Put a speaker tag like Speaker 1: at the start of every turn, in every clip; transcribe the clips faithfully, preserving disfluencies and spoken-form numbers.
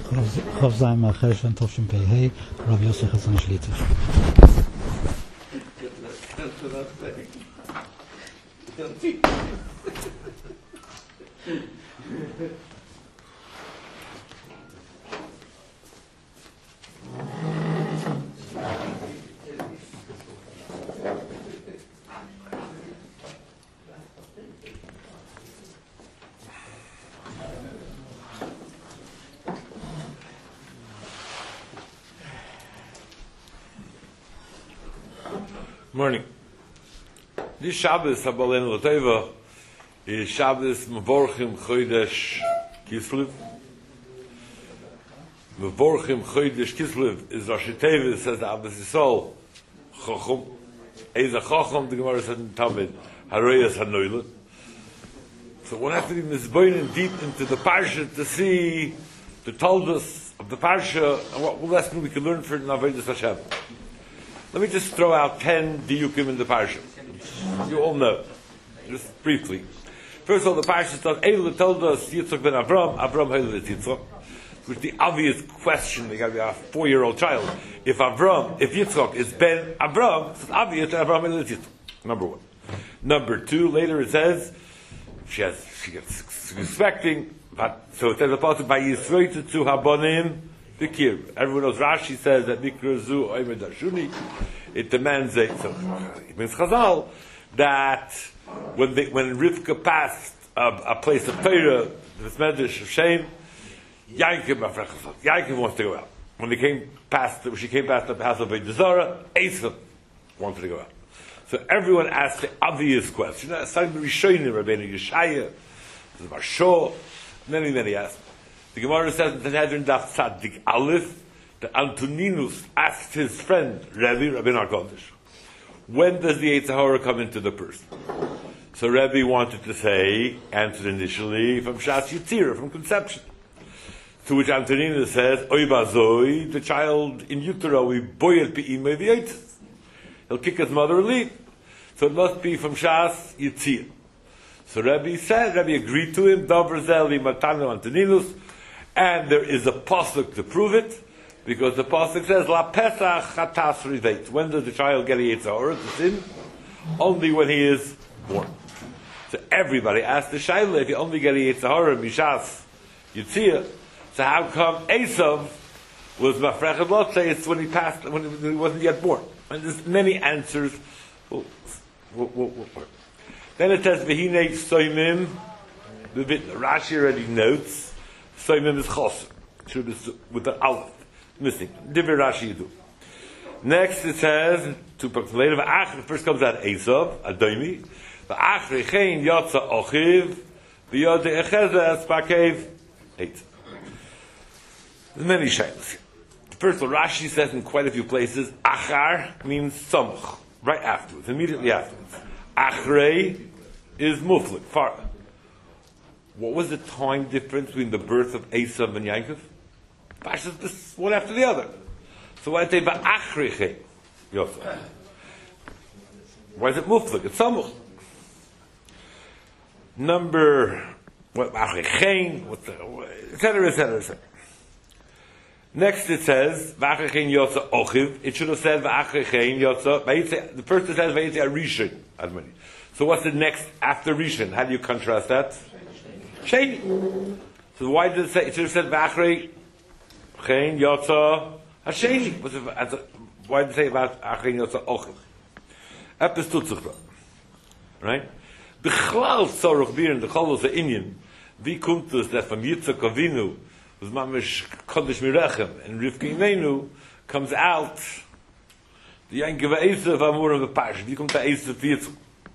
Speaker 1: Chav Zayin Ma'acher Shem Tov Shem Pei Hei, Rav Yosef Hassan Shlita.
Speaker 2: Morning. This Shabbos Habalenu L'Teva is Shabbos Mevorchim Chodesh Kislev. Mevorchim Chodesh Kislev is Rosh Teva, says the Abbas Yisrael Chochum. Eza Chochum, the Gemara said in Talmud, Harayas HaNoilot. So one has to be misboinen deep into the Parsha to see the Toldos of the Parsha and what lesson we can learn for Avodas Hashem. Let me just throw out ten diyukim in the parsha. You all know, just briefly. First of all, the parsha says, Eilu told us Yitzchak ben Avram, Avram Heilu Yitzchak, which is the obvious question. They got to be a four-year-old child. If Avram, if Yitzchak is ben Avram, it's obvious that Avram Heilu Yitzchak. Number one. Number two. Later it says she has she gets she's expecting. But so it says the pasuk by Yisroitu to Habonim. Bikir. Everyone knows Rashi says that Mikra Zu Oymed Ashuni. It demands a so it means Chazal that when they, when Rivka passed a, a place of Torah, this Medrash of Shem, Yaakov Yaakov wants to go out. When they came past, when she came past the house of Zara, Esav wanted to go out. So everyone asked the obvious question. Starting with Rishonim, Rabbeinu Yeshaya, the Marsho, many many asked. The Gemara says in the Sanhedrin Daf Tzadik Aleph that Antoninus asked his friend Rebbe, Rabbi HaKodesh, when does the Yetzer Hara come into the person? So Rebbe wanted to say, answered initially from Shas Yitzira, from conception. To which Antoninus says, Oy bazoi, the child in utero, we boyet be'imei v'yetzes. He'll kick his mother or leave. So it must be from Shas Yitzira. So Rebbe said, Rebbe agreed to him, Dover Zeli Matanu Antoninus. And there is a pasuk to prove it, because the pasuk says, La Pesach Chatas Riveit. When does the child get a Yetzer Hara to sin? Only when he is born. So everybody asked the Shaila, if you only get a Yetzer Hara, Mishas, Yitzia, so how come Esav was Mafrechet Lot? Say it's when he passed, when he wasn't yet born. And there's many answers. We'll, we'll, we'll, we'll. Then it says, V'hinei Soimim, the Rashi already notes, Soimim is chos, should be with the aleph missing. Divrei Rashi Yidu. Next it says two parts later. V'achri first comes out Esav Adomi. V'achri chein yotza ochiv v'yodei echezes pakev eight. There's many shaylas here. First of all, Rashi says in quite a few places achar means samuch, right afterwards, immediately afterwards. Achrei is muflik, far. What was the time difference between the birth of Esav and Yaakov? Pashas this one after the other. So why say va'achriche Yosef? Why is it muflik? It's samuch. Number what achrichein? What the et cetera, et cetera, et cetera. Next it says va'achrichein Yosef ochiv. It should have said va'achrichein Yosef. The first it says va'yitze arishin admoni. So what's the next after Rishon? How do you contrast that? Sheni. So why did it say? It should have said v'achrei chen yotza hasheni. Why did it say about achrei yotza ochiv? Epis tutzuchra. Right? B'chlal tzorach bir in the cholos ha'inyan. Vi kumtus that from Yitzchak Avinu was mamish kodesh mirechem and Rivka Imenu comes out the Yankiv Esav Amurim v'pash. Vi kum to Esav v'Yitzchak.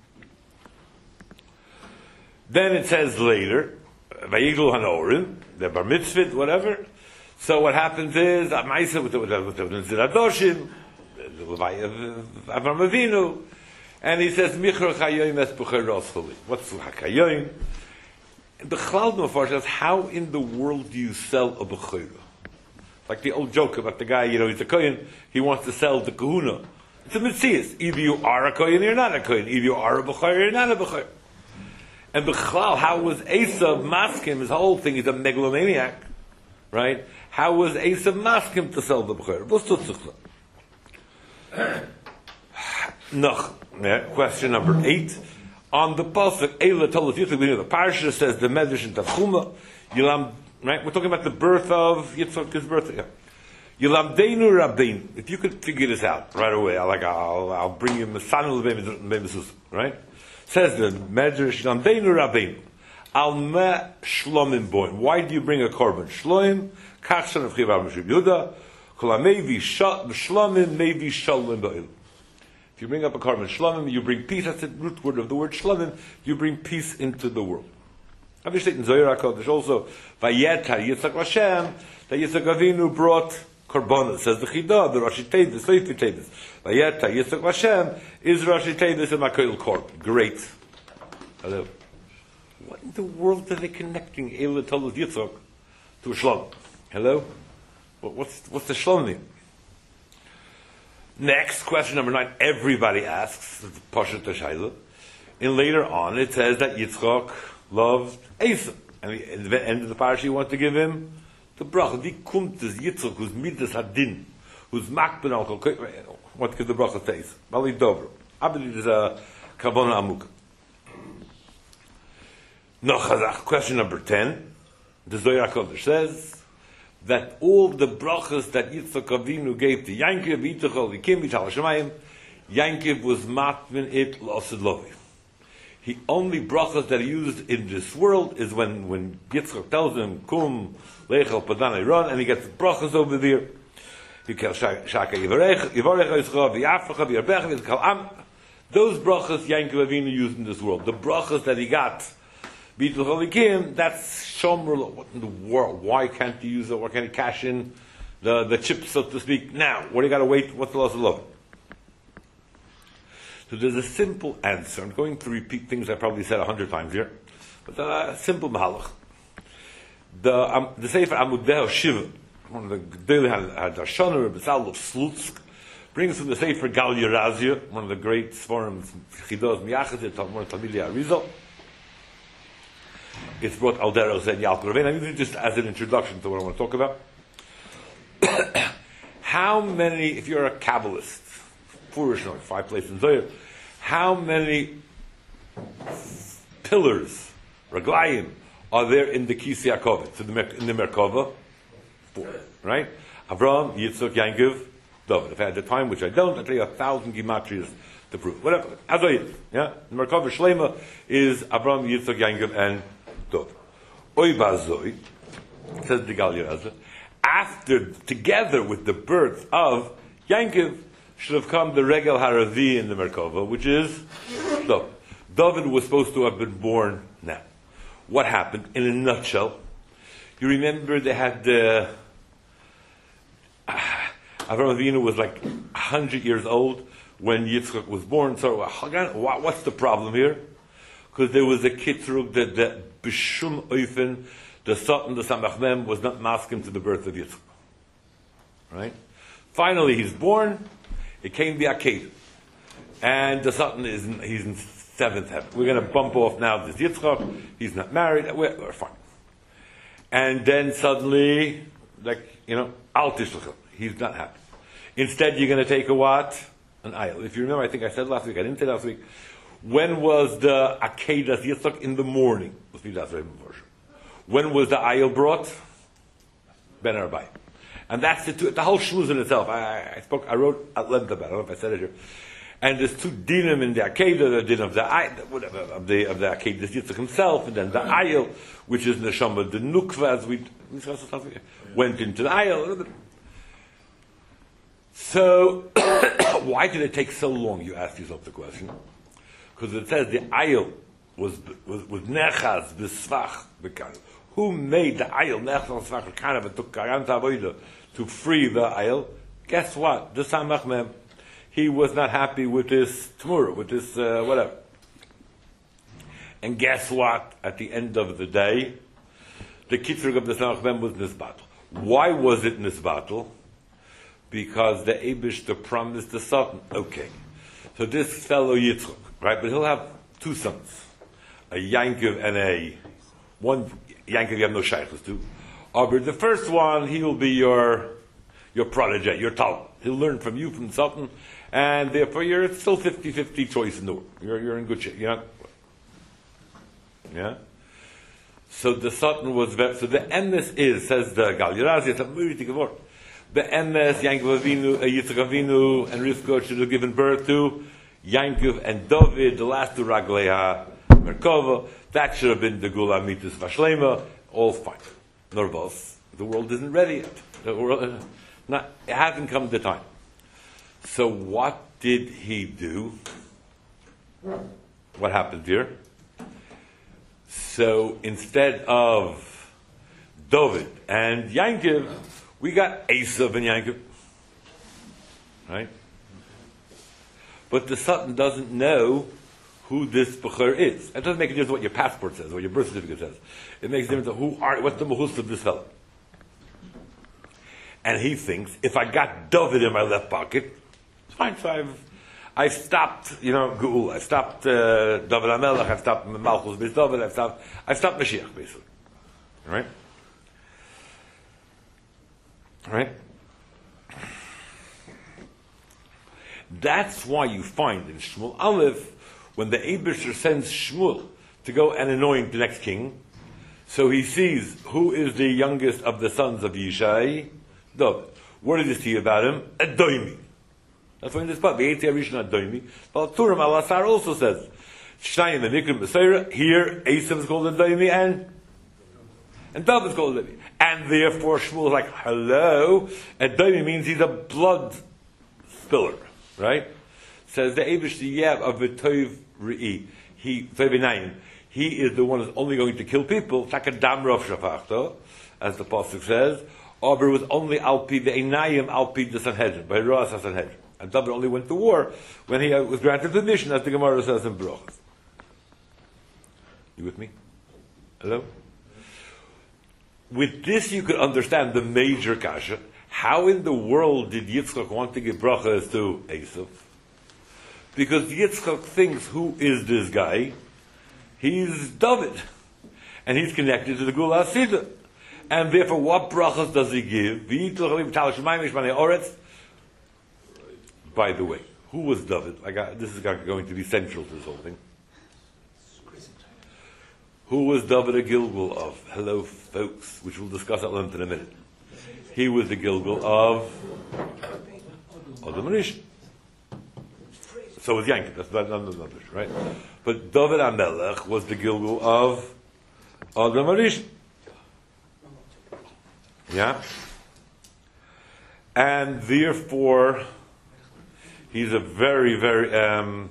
Speaker 2: Then it says later, Vayiglu Hanorim, the Bar Mitzvah, whatever. So what happens is, Amaisa with the Ziradoshim, the Levi of Avram Avinu, and he says, Michur Chayoim es Bucher Roshuli. What's Hakayoim? The Chalad Mefar says, how in the world do you sell a Bechira? Like the old joke about the guy, you know, he's a Kohen, he wants to sell the Kahuna. It's a Metzias. Either you are a Kohen or you're not a Kohen. Either you are a Bechira or you're not a Bechira. And Bechlal, how was Esav maskim, his whole thing, he's a megalomaniac, right? How was Esav maskim to sell the bechor? What's tutzuchla? Noch, yeah, question number eight. On the pasuk, Eila told Yitzchak, the parsha says the medrash in Tavchuma, Yilam, right? We're talking about the birth of Yitzchak's birth. Yeah. Yilamdeinu Rabbeinu. If you could figure this out right away, I'll, like I'll, I'll bring you Masanul Bemesus, right? Says the medrash Yilamdeinu Rabbeinu. Al me shlomim boim. Why do you bring a korban? Shloim kachshan of Chivav Meshub Yehuda. Kol hamevi shlomim mevi shalom ba'il. If you bring up a korban shlomim, you bring peace. That's the root word of the word shlomim. You bring peace into the world. Obviously, in Zohar HaKodesh also, Vayeta Yitzchak Hashem, that Yitzchak Avinu brought korbanos. Says the Chidah, the Rashi Tevis, Seifi Tevis. Vayeta Yitzchak Hashem is Rashi Tevis and Makoil Korban. Great. Hello. What in the world are they connecting Eila Tolos Yitzchak to a Shlom? Hello? What, what's, what's the Shlom mean? Next, question number nine. Everybody asks, Pashat Tashayla. And later on, it says that Yitzchak loved Esav. And at the end of the parasha, you want to give him the bracha. Wie kommt es Yitzchak, who's midas hadin, who's makben al kol, what gives the bracha to Esav? Bali dobro. I believe there's a kavana amuk. No chazach. Question number ten. The Zohar HaKodesh says that all the brachas that Yitzchak Avinu gave to Yankiv, Yitachol, Yikim, Yital Hashemayim, Yankiv was matmin it l'osed lovi. He only brachas that he used in this world is when, when Yitzchak tells him, Kum, Lechel, Padan, Iran, and he gets brachas over there. He calls Shaka Yivarech, Yivarech Yisrael, V'yafracha, V'yarbech, V'yakal Am. Those brachas Yankiv Avinu used in this world. The brachas that he got, B'yitachol, Yikim, that's Shomer. What in the world? Why can't he use it? Why can't he cash in the, the chips, so to speak, now? What do you got to wait? What's the loss of love? So there's a simple answer. I'm going to repeat things I probably said a hundred times here, but a simple mahalach. The um, the Sefer Amudeh Shiva, one of the Gedolei Hadarshana, Rebbetzal of Slutsk, brings from the Sefer Gal Yerazia, one of the great forums, Chidos Miyachas, Talmud Talmidei Arizal. It's brought Alderos and Yalkut Ravein. I'm using it just as an introduction to what I want to talk about. How many, if you're a Kabbalist, Furish, no, five places in Zohar, how many pillars, Raglayim, are there in the Kisi HaKovet, so the, in the Merkava? Four, right? Avraham, Yitzchak, Yankiv, David. If I had the time, which I don't, I'll tell you a thousand gematrias to prove. Whatever. Azoyit, yeah? The Merkava Shlema is Avraham, Yitzchak, Yankiv, and David. Oy Bazoy, says the Gal Yerazia, after, together with the birth of Yankiv, should have come the Regel Haravi in the Merkava, which is David. David was supposed to have been born now. What happened? In a nutshell, you remember they had the uh, Avraham Avinu was like a hundred years old when Yitzchak was born. So again, what's the problem here? Because there was a kitrug that the b'shum oifen, the Satan, the Samach Mem, was not masking to the birth of Yitzchak. Right? Finally, he's born. It came the Akedah. And the Satan is in, he's in seventh heaven. We're going to bump off now this Yitzchak. He's not married. We're, we're fine. And then suddenly, like, you know, Al Tishlachim. He's not happy. Instead, you're going to take a what? An ayil. If you remember, I think I said last week, I didn't say last week, when was the Akedah Yitzchak? In the morning. When was the ayil brought? Ben Arbai. And that's the, two, the whole shmuz in itself. I, I spoke, I wrote at length about it. I don't know if I said it here. And there's two dinim in the Akedah, the din of the whatever of the of the Akedah Yitzchak himself, and then the ayil, which is neshama the nukva, as we went into the ayil. So, why did it take so long? You ask yourself the question, because it says the ayil was was was nechaz b'svach b'kan. Who made the ayil nechaz b'svach b'kan and took karanta avoda to free the ayil? Guess what? The Samach Mem. He was not happy with this Tmura, with this uh, whatever. And guess what? At the end of the day, the kitzur of the Samach Mem was nisbatel. Why was it nisbatel? Because the Eibishter promised the Satan. Okay, so this fellow Yitzchak, right? But he'll have two sons, a Yankiv and a one Yankiv you have no shaykhs to. Aber the first one, he will be your your protege, your talent. He'll learn from you, from something, and therefore you're still fifty-fifty choice in the world. You're, you're in good shape. You're not, yeah? So the Satan was very, so the emes is, says the Gal Yerazi, it's a very good word. The emes, Yankov Avinu, uh, Yitzchak Avinu, and Rivka should have given birth to Yankov and David, the last two Ragleha Merkava. That should have been the Gula Mitus Vashlema. All fine. Nervous. The world isn't ready yet. The world, uh, not, it hasn't come the time. So what did he do? What happened here? So instead of David and Yankov, we got Esav and Yankov. Right? But the Satan doesn't know who this Bechor is. It doesn't make a difference what your passport says, or your birth certificate says. It makes a difference who are, what's the mahus of this fellow. And he thinks, if I got David in my left pocket, it's fine. So I've, I've stopped, you know, Geul. I've stopped uh, David HaMelech. I've stopped Malchus Beis David. I've stopped, I've stopped Mashiach, basically. All right? All right? That's why you find in Shmuel Aleph, when the Eibusher sends Shmuel to go and anoint the next king, so he sees who is the youngest of the sons of Yishai, David. What does he see about him? Adoimi. That's why in this part, the Eitzei Rishon Adoimi. But Turam Al-Asar also says, Shnayim and Nikrim B'Seira, here Esav is called Adoimi, and and David is called Adoimi. And therefore Shmuel is like, hello, Adoimi means he's a blood spiller. Right? Says the Eibush Yeb of V'Tov Re'i. He, he is the one who's only going to kill people, Takadam Rav Shafachto, as the Pasuk says, or it was only Alpi the Einayim, Alpi the Sanhedrin, by Roas Sanhedrin. And David only went to war when he was granted permission, as the Gemara says in Brachos. You with me? Hello? With this you could understand the major kasha. How in the world did Yitzchak want to give brachas to Esav? Because Yitzchak thinks, who is this guy? He's David. And he's connected to the Gula Asida. And therefore, what brachas does he give? By the way, who was David? I got, this is going to be central to this whole thing. Who was David a Gilgal of? Hello, folks, which we'll discuss at length in a minute. He was the Gilgal of Adam Rishon. So was Yankov. That's not none of the numbers, right? But David HaMelech was the Gilgal of Adam Rishon. Yeah? And therefore, he's a very, very, um,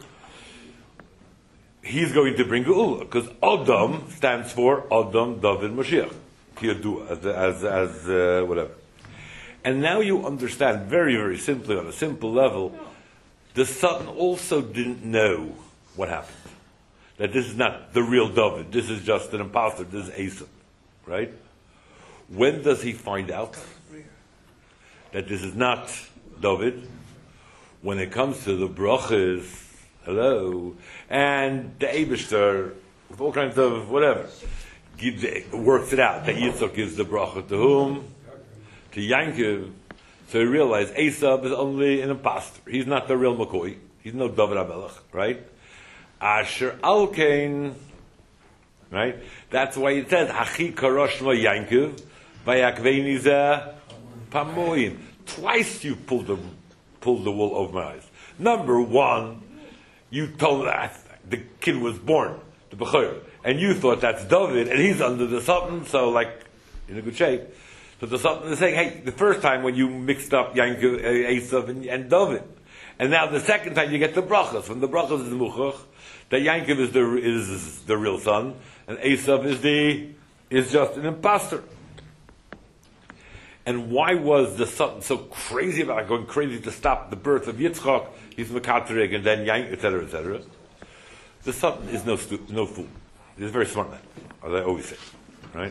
Speaker 2: he's going to bring Geula, because Adam stands for Adam, David, Mashiach. As, as, as uh, whatever. And now you understand very, very simply, on a simple level, the Satan also didn't know what happened. That this is not the real David, this is just an imposter, this is Esav. Right? When does he find out that this is not David? When it comes to the brachas, hello, and the Eibishter, with all kinds of whatever. Gives it, works it out that Yitzchak gives the bracha to whom? To Yankov. So he realized Esav is only an imposter. He's not the real McCoy. He's no David HaMelech, right? Asher Alkein, right? That's why it says Hachi Karoshma Yankov Vayakveini Zeh Pamoim. Twice you pulled the pulled the wool over my eyes. Number one, you told that the kid was born, the Bechor. And you thought that's David, and he's under the Satan, so like, in a good shape. So the Satan is saying, hey, the first time when you mixed up Yankov, Esav, and, and David. And now the second time you get the brachas. When the brachas is Muchach, that Yankov is the, is the real son, and Esav is the, is just an imposter. And why was the Satan so crazy about it, going crazy to stop the birth of Yitzchak? He's Mekatrig, and then Yankov, et cetera, et cetera. The Satan is no stu- no fool. He's a very smart man, as I always say, right?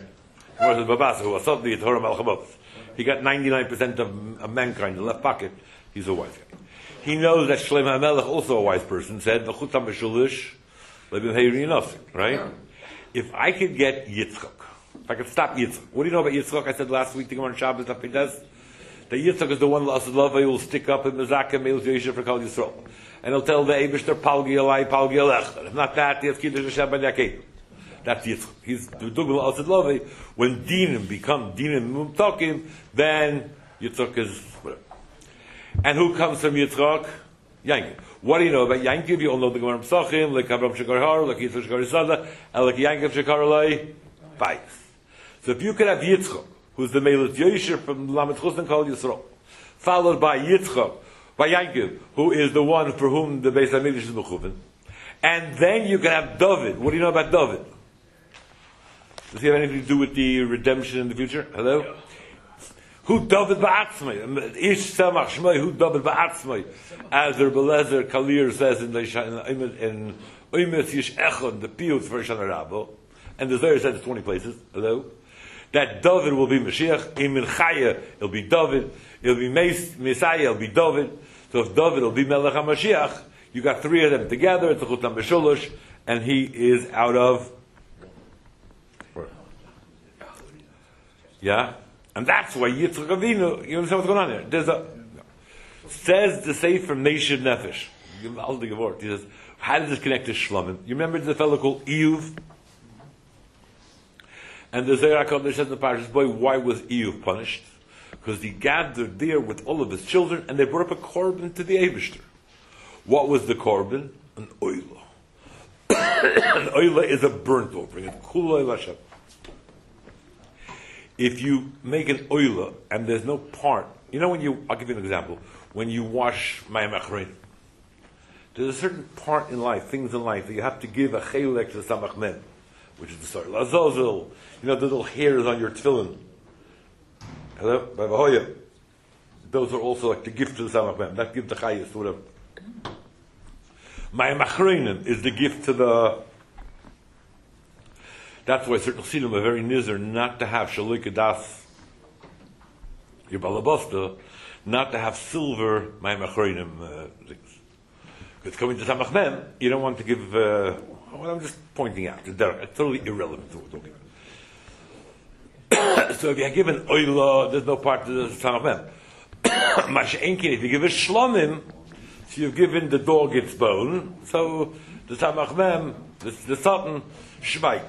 Speaker 2: He got ninety-nine percent of, of mankind in the left pocket. He's a wise guy. He knows that Shlomo HaMelech, also a wise person, said, right? If I could get Yitzchak If I could stop Yitzchak. What do you know about Yitzchak? I said last week, the Gemara on Shabbos, that he does. That Yitzchak is the one that will stick up in Mezaka, Meil Yisrael for Kol Yisrael. And he'll tell the Eibishter, Palgi Alai, Palgi Alech. If not that, he has Kiddush Hashem Ben Yaakov. That's Yitzchak. He's the Dugul Asad Lovei. When Dinim become Dinim Mumtakim, then Yitzchak is whatever. And who comes from Yitzchak? Yankiv. What do you know about Yankiv? You all know the Gemara Psachim, like Abraham Shekar Har, like Yitzchak Shekar Yisada, and like Yankiv Shekar Alai, Bayis. So if you could have Yitzchak, who's the Meilut Yosher from Lamed Chus and Kol Yisrael, followed by Yitzchak, by Yankiv, who is the one for whom the Beis HaMikdash is Mechuvin, and then you can have David. What do you know about David? Does he have anything to do with the redemption in the future? Hello? Yeah. Who David ba'atzmai? Ish samach shmai, who David ba'atzmai? As the Rebbe Kalir says in the in Oymes Yish Echon, the Piyut for Shana Rabbo, and the Zohar says it's twenty places. Hello? That David will be Mashiach. In Chaya, it'll be David. It'll be Messiah, it'll be David. So if David will be Melech HaMashiach, you got three of them together, it's a Chutam B'Sholosh, and he is out of... Yeah? And that's why Yitzchak Avinu, you understand what's going on here? There's a... Says the Sefer Nation Nefesh. I'll think of it. He says, how does this connect to Shlomim? You remember there's a fellow called Iyuv? And the Zohar HaKadosh says in the Parashas, boy, why was Iyuv punished? Because he gathered there with all of his children, and they brought up a korban to the Eibishter. What was the korban? An oila. An oila is a burnt offering. It's kula el Hashem. If you make an oila, and there's no part, you know when you, I'll give you an example, when you wash mayim achrein, there's a certain part in life, things in life, that you have to give a chelek to the samach mem, which is the story. Lazozel, you know, the little hairs on your tefillin. Hello? Bavahoya. Those are also like the gift to the Samach Mem. That gift to Chayis, whatever. Mayim Achreinim is the gift to the... That's why certain Chassidim are very nizar not to have Shaloi Kedas, your Balabasta, not to have silver Mayim Achreinim uh, things. Because coming to Samach Mem, you don't want to give... Uh, well, I'm just pointing out. It's totally irrelevant to what we're talking about. So if you give an oila, there's no part to the Samach Mem. Masha'enkin, if you give a shlomim, so you've given the dog its bone, so the Samach Mem, the, the Satan, shmai.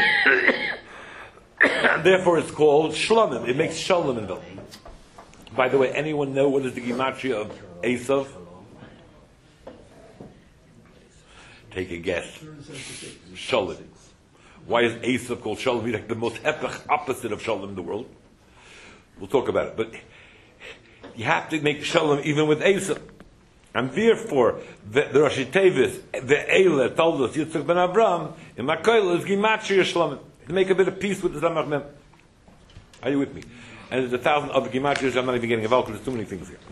Speaker 2: And therefore it's called shlomim. It makes shalom in them. By the way, anyone know what is the gematria of Esav? Take a guess. Shalom. Why is Esav called Shalom? Like the most epic opposite of Shalom in the world. We'll talk about it. But you have to make Shalom even with Esav. And therefore, the, the Rashi Tevis, the Eile told us, Yitzchak ben Avraham, in Makoil is Gimatria Shalom. To make a bit of peace with the Samach Mem. Are you with me? And there's a thousand other Gimatrias I'm not even getting involved because there's too many things here.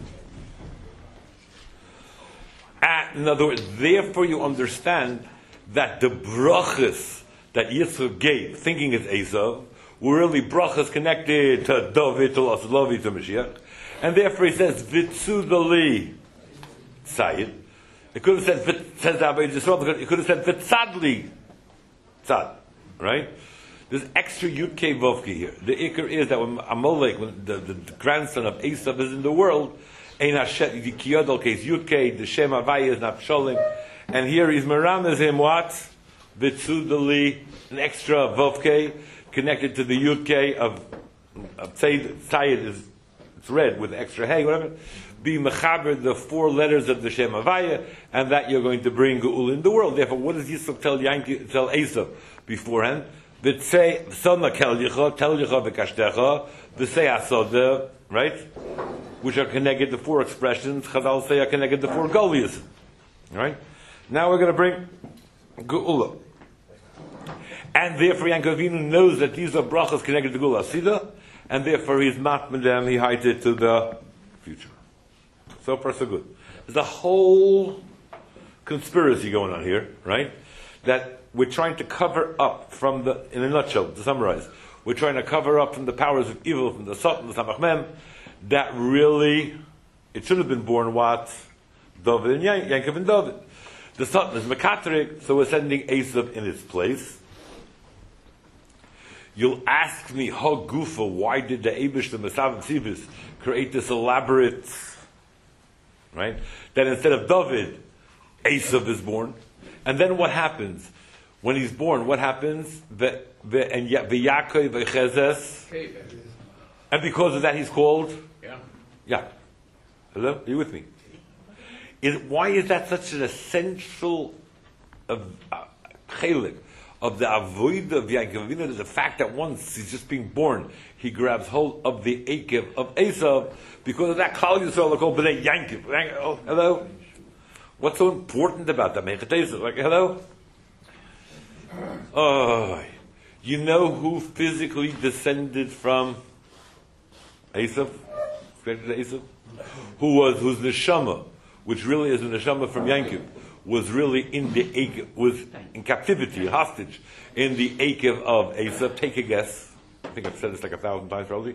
Speaker 2: And in other words, therefore you understand that the brachas that Yitzchak gave, thinking it's Esav, were really brachas connected to David, to Aslovi, to Mashiach. And therefore he says, Vitzudali Tzayid. It could have said, says Rabbi Yisrael, it could have said, Vitzadli Tzad. Right? There's extra Yud Kei Vovki here. The Iker is that when Amalek, when the, the, the grandson of Esav is in the world, Ein Hashem, the Kiyodol case Yud Kei, the Shem Havaya is not Sholim. And here he's Meramez him what? Vitzudali, an extra Vovke, connected to the Yud Kei of, of Tzayid is, it's red with extra hay, whatever. Be Mechaber, the four letters of the Shem Havaya, and that you're going to bring Geul in the world. Therefore, what does Yisrael tell Yanki, tell Esav beforehand? V'tzei, Sona kel yicha, tel yicha v'kashtecha, v'tzei asoda, right? Which are connected to four expressions. Chazal say are connected to four golias. Right? Now we're going to bring Geula. And therefore Yankov Avinu knows that these are brachas connected to Geula Sida, and therefore he's matman them, he hides it to the future. So far so good. There's a whole conspiracy going on here, right? That we're trying to cover up from the, in a nutshell, to summarize, we're trying to cover up from the powers of evil, from the Satan, the Samach Mem, that really, it should have been born what? David and Yan- Yankov and David. The Satan is Mekatrik, so we're sending Esav in its place. You'll ask me, how gufa, why did the Eibush, the Mesav Tzibis, create this elaborate, right? Then instead of David, Esav is born. And then what happens? When he's born, what happens? The, the, and Yaakov v'chezes. And because of that he's called?
Speaker 3: Yeah.
Speaker 2: Yeah. Hello? Are you with me? Is, why is that such an essential of, uh, chelik of the avoid of Yaakov Avinu? The fact that once he's just being born, he grabs hold of the Akev of Esav, because of that Kal Yisrael are called B'nai Yankiv. Oh, hello? What's so important about that? Like, hello? Oh, you know who physically descended from Esav? Esav? Who was, whose neshama, which really is a neshama from Yankiv, was really in the Akev, was in captivity, hostage, in the Akev of Esav. Take a guess. I think I've said this like a thousand times probably.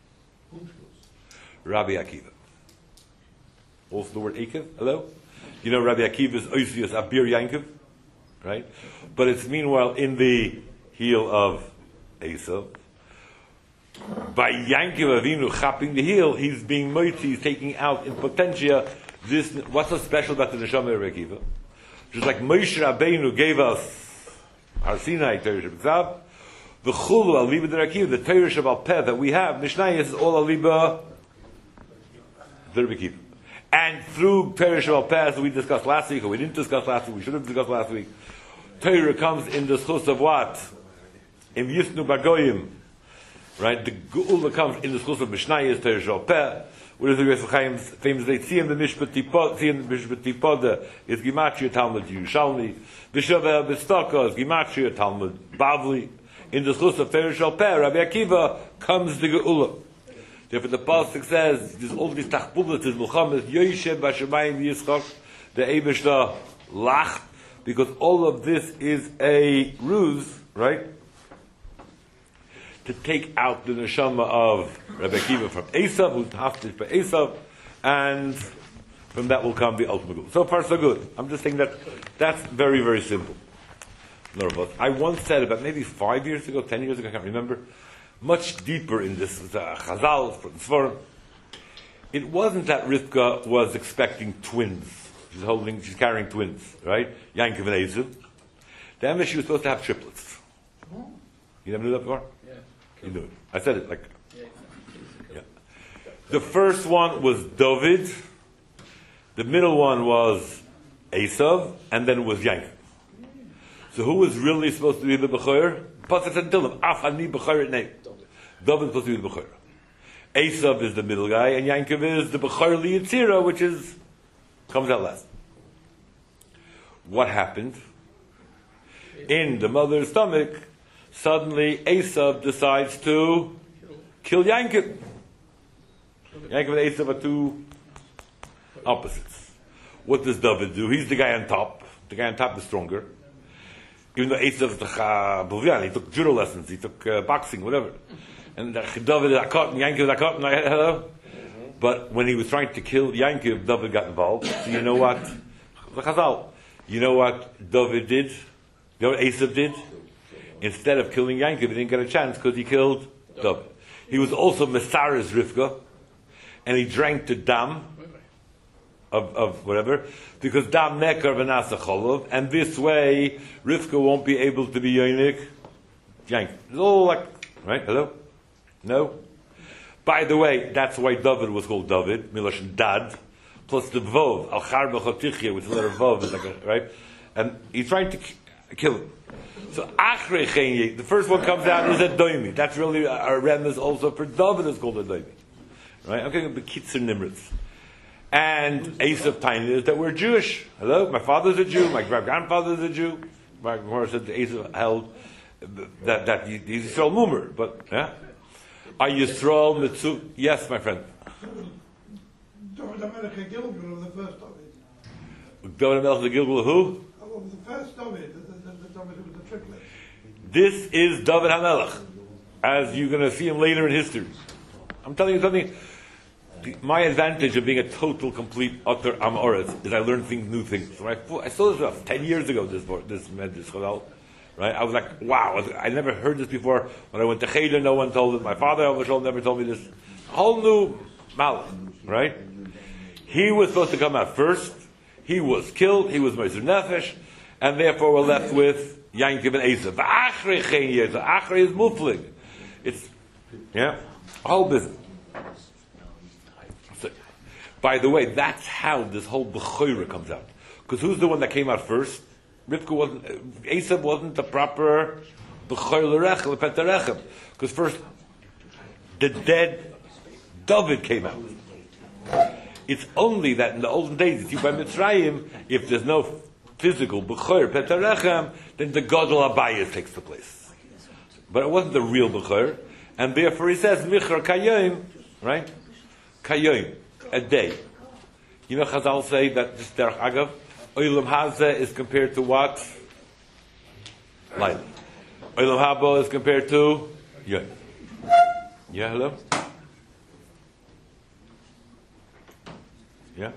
Speaker 2: Rabbi Akiva. Also the word Akev. Hello? You know Rabbi Akiva's Oisius Abir Yankiv? Right? But it's meanwhile in the heel of Esav. By Yankiv Avinu chapping the heel, he's being mighty, he's taking out in potentia this. What's so special about the Neshama of Rabbi Akiva? Just like Moshe Rabbeinu gave us Har Sinai Torah Shabbat, the Chulu Al Liba Rabbi Akiva, the Torah Shabbat Peh that we have, Mishnayos is all Al Liba the Rabbi Akiva. And through Torah Shabbat Peh, as we discussed last week, or we didn't discuss last week, we should have discussed last week, Torah comes in the schus of what? In Yisnu Bagoyim. Right? The Geula comes in the schus of Mishnayos, Torah Shabbat Peh. What is the Rebbe Chaim's famous day? Tziyim the Mishpat Tipod, Tziyim the Mishpat Tipoda is Gematria Talmud Yerushalmi. B'Shavel B'Staka is Gematria Talmud Bavli. In the schus of Torah Shabbat Peh, Rabbi Akiva comes the Geula. Therefore the Pasuk says, there's all these tachbulas, there's Mulchamas, Yoshev B'Shamayim Yitzchak, the Eibishter Lach, because all of this is a ruse, right? To take out the neshama of Rabbi Akiva from Esav, who's hostage by Esav, and from that will come the ultimate good. So far, so good. I'm just saying that that's very, very simple. I once said about maybe five years ago, ten years ago, I can't remember, much deeper in this, uh, Chazal, Svarim. It wasn't that Rivka was expecting twins. She's holding, she's carrying twins, right? Yankov and Esav. Then she was supposed to have triplets. You never knew that before?
Speaker 3: Yeah.
Speaker 2: You knew it. I said it like.
Speaker 3: Yeah.
Speaker 2: Yeah. The first one was David. The middle one was Esav, and then it was Yankov. So who was really supposed to be the Bechor? Pasuk said Dilem, Af Ani Bechor name. David is supposed to be the Bechor. Esav is the middle guy, and Yankov is the Bechor Liyitzira, which is comes out last. What happened? In the mother's stomach, suddenly Esav decides to kill Yankov. Yankov and Esav are two opposites. What does David do? He's the guy on top. The guy on top is stronger. Even though Esav took uh, Bulvian, he took judo lessons, he took uh, boxing, whatever. And uh, David is Akot, and Yankov is Akot, and I, hello? But when he was trying to kill Yankov, David got involved. So you know what? The Chazal. You know what David did? You know what Esav did? Instead of killing Yankov, he didn't get a chance because he killed David. He was also Mesaris Rivka, and he drank the dam of, of whatever, because dam nekar v'nasa cholov, and this way Rivka won't be able to be yonik Yankov. It's all like, right? Hello? No? By the way, that's why David was called David, Miloshin Dad, plus the Vov, Al Charba Chotichia, which is the letter Vov, is like a, right? And he's trying to k- kill him. So, Achrei Chenye, the first one comes out is a Doimi. That's really our remez also for David is called a Doimi. Right? I'm going to be Kitzer Nimritz. And Esav Tiny is that we're Jewish. Hello? My father's a Jew, my grandfather's a Jew. My grandmother said that Esav held that, that he's Yisrael Mumer, but, yeah? Are Yisrael Mitzu? Yes, my friend.
Speaker 4: David HaMelech Gilgal of the first David.
Speaker 2: David HaMelech Gilgal who?
Speaker 4: Oh, the first David, the, the, the David who was the triplet.
Speaker 2: This is David HaMelech, as you're going to see him later in history. I'm telling you something. My advantage of being a total, complete, utter Amoritz is I learn things, new things. When I, I saw this about ten years ago, this this Medrash Chazal. Right? I was like, wow, I, was, I never heard this before. When I went to Cheder, no one told it. My father, Avashol, never told me this. A whole new Malach, right? He was supposed to come out first. He was killed. He was Meiser Nefesh. And therefore we're left with Yankov and Esav. Achrei chen Yezah. Achrei is Muflig. It's, yeah, a whole business. So, by the way, that's how this whole Bechorah comes out. Because who's the one that came out first? Rivka wasn't, Esav wasn't the proper Bechorah l'rechem, l'petarechem. Because first, the dead David came out. It's only that in the olden days, you see by Mitzrayim, if there's no physical Bechor, Petarechem, then the Gadol Abayis takes the place. But it wasn't the real Bechor, and therefore he says, Michar Kayim, right? Kayim, a day. You know, Chazal say that this Derech Agav, Olam Hazeh is compared to what? Laila. Olam Haba is compared to Yom. Yeah, hello? Yeah?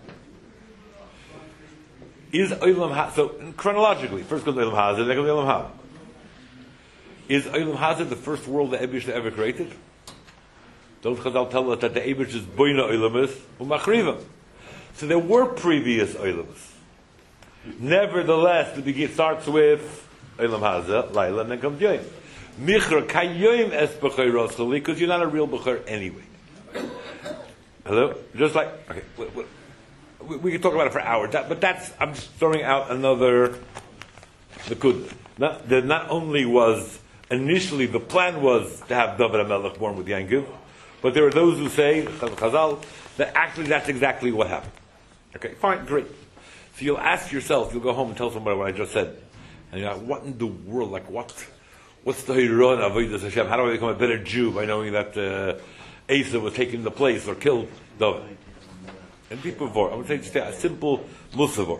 Speaker 2: Is Olam Ha, so chronologically, first goes Olam Hazeh, then goes Olam Haba. Is Olam Hazeh the first world that Eibush ever created? Those Chazal tell us that the Eibush is Boina Olamis, Umachriva. So there were previous Olamis. Nevertheless, the beginning starts with Olam Hazeh, Laila, and then comes Yom. Michra Kayom es Bechor Roschali, because you're not a real Bechor anyway. Hello? Just like, okay, we, we, we can talk about it for hours, that, but that's, I'm just throwing out another, the good. Not, that not only was, initially the plan was to have David HaMelech born with Yankov, but there are those who say, Chazal, that actually that's exactly what happened. Okay, fine, great. So you'll ask yourself, you'll go home and tell somebody what I just said. And you're like, what in the world, like what, what's the Hiron of Avodas Hashem? How do I become a better Jew by knowing that uh, Asa was taken the place or killed David? And people vor. I would say just a simple musavor.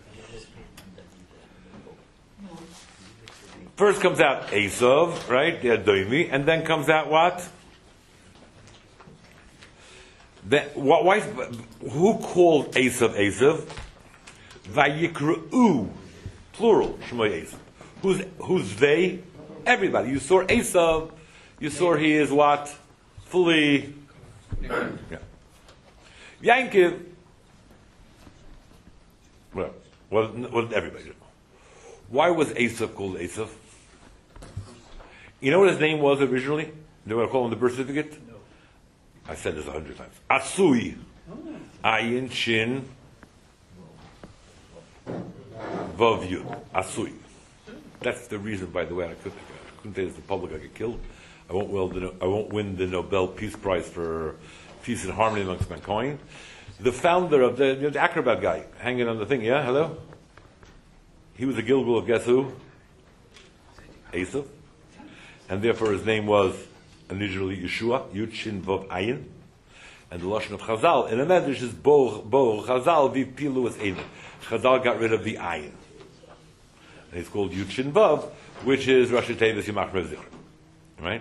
Speaker 2: First comes out Esav, right? The Adoimi, and then comes out what? The, what why, who called Esav Esav? Vayikru, plural, Shmoy Esav. Who's who's they? Everybody. You saw Esav, you saw he is what? Fully, yeah. Yankov, well, wasn't, wasn't everybody. Why was Esav called Esav? You know what his name was originally? Do you want to call him the birth certificate? No. I said this a hundred times. Asui. Ayin, Shin, Vav, Yud. Asui. That's the reason, by the way, I, could, I couldn't say this to the public, I get killed. I won't, well, the, I won't win the Nobel Peace Prize for peace and harmony amongst mankind. The founder of the, you know, the acrobat guy, hanging on the thing, yeah, hello? He was a Gilgul of guess who? Esav. And therefore his name was initially Yeshua, Yud Shin Vav Ayin. And the Lashon of Chazal, in a medrash is Bo, Bo Chazal, Viv Pilu is Ein. Chazal got rid of the Ayin. And it's called Yud Shin Vav, which is Rashi Tevis Yimach Rev Zichron. Right?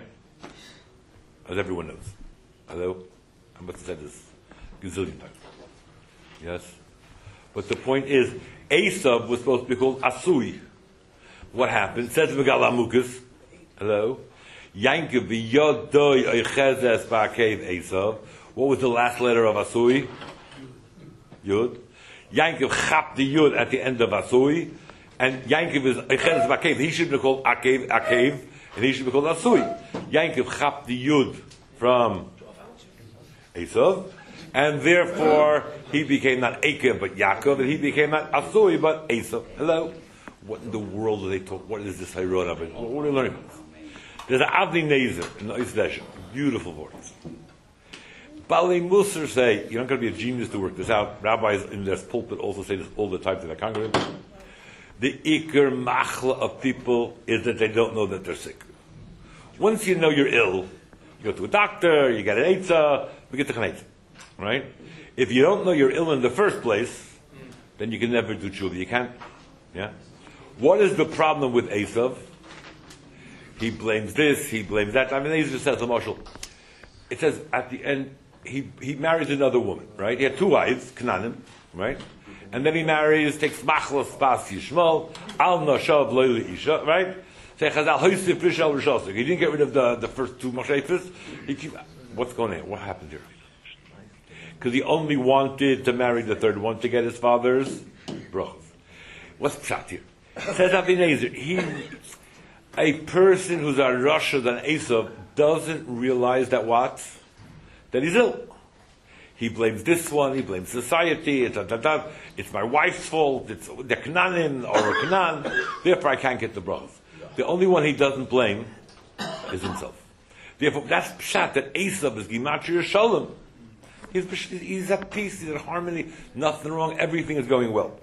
Speaker 2: As everyone knows. Hello? I must have said this gazillion times. Yes? But the point is, Esav was supposed to be called Asui. What happened? Says Megal Amukas. Hello? Yankov v'yodoi oichezes ba'akev Esav. What was the last letter of Asui? Yud. Yankov chap the Yud at the end of Asui. And Yankov is oichezes ba'akev. He should be called Akev, Akev. And he should be called Asui. Yankov chap the Yud from Esav. And therefore, he became not Akev but Yaakov, and he became not Asui but Esav. Hello? What in the world do they talk? What is this Hayron of it? What are you learning? There's an Avni Nezer in the Eisdesh. Beautiful words. Balei Musar say, you're not going to be a genius to work this out. Rabbis in their pulpit also say this all the time to their congregants. The Iker Machla of people is that they don't know that they're sick. Once you know you're ill, you go to a doctor, you get an Eitzah, we get the Chanetza. Right? If you don't know you're ill in the first place, then you can never do tshuva. You can't. Yeah? What is the problem with Esav? He blames this, he blames that. I mean, Esav says a marshal. It says at the end, he, he marries another woman, right? He had two wives, Kananim, right? And then he marries, takes Machlas Bas Yishmael, Al Nashav Loili Isha, right? Say Chazal, Hoysif Rishal Rishal. He didn't get rid of the, the first two Moshefis. He keep, what's going on? What happened here? Because he only wanted to marry the third one to get his father's brachos. What's pshat here? Says Avinezer, he, a person who's a Rasha than Esav doesn't realize that what? That he's ill. He blames this one, he blames society, it's, da, da, da, it's my wife's fault, it's the Kananim or Kanan, therefore I can't get the brachos. The only one he doesn't blame is himself. Therefore, that's pshat, that Esav is Gimatria Shalom. He's, he's at peace, he's at harmony, nothing wrong, everything is going well.